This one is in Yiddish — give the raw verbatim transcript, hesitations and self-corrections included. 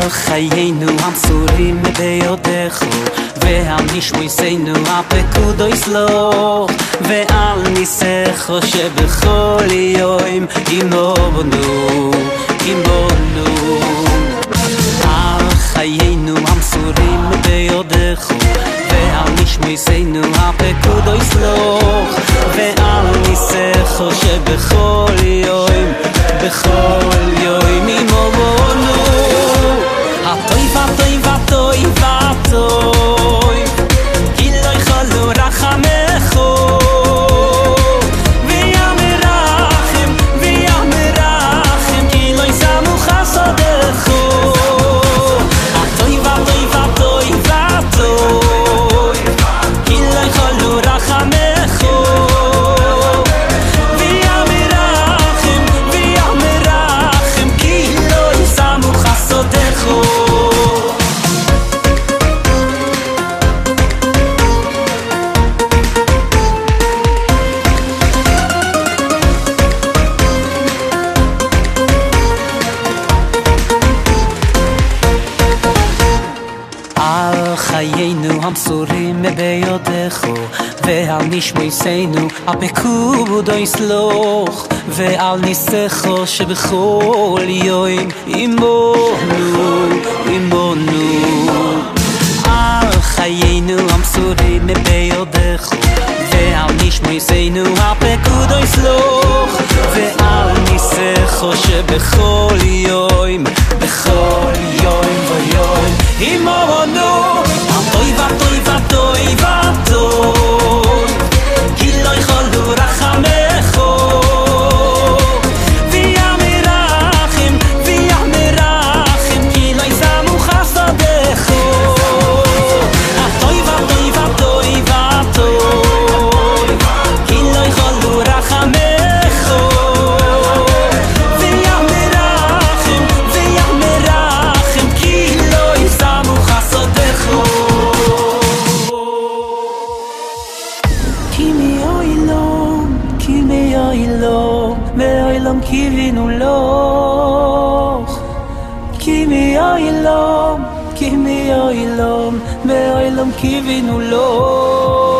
חיינו המסורים ביודך ועל נשמותינו הפקודו יסלוח ועל ניסך שבכל יום עמנו עמנו על חיינו המסורים ביודך ועל נשמותינו הפקודו יסלוח ועל ניסך שבכל יום בכל יום עמנו הטוי והטוי והטוי והטוי כי לא יכולו רחמך וים מרחם וים מרחם כי לא ישמו חסדך הטוי והטוי והטוי והטוי כי לא יכולו רחמך וים מרחם וים מרחם כי לא ישמו חסדך על חיינו המסורים ביודך ועל נשמותינו הפקודו יסלוח ועל ניסך שבכל יום עמנו עמנו על חיינו המסורים ביודך ועל נשמותינו הפקודו יסלוח ועל ניסך שבכל יום בכל יום ויום עמנו הטוי והטוי והטוי והטוי כי לא יכולו רחמך וים מרחם וים מרחם כי לא ישמו חסדך הטוי והטוי והטוי והטוי כי לא יכולו רחמך וים מרחם וים מרחם כי לא ישמו חסדך kimi oilom kimi oilom meoilom kivinu loch kimi oilom kimi oilom meoilom kivinu loch